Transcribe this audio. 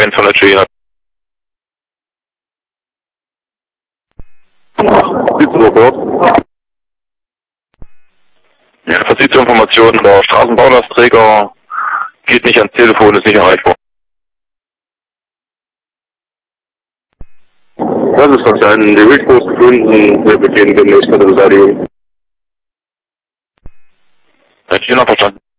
von der China. Ja, Verzieht zur Information, der Straßenbaulastträger geht nicht ans Telefon, ist nicht erreichbar. Das ist verstanden. Die Wildpost gefunden. Wir beginnen demnächst mit der Beseitigung. Ja, China verstanden.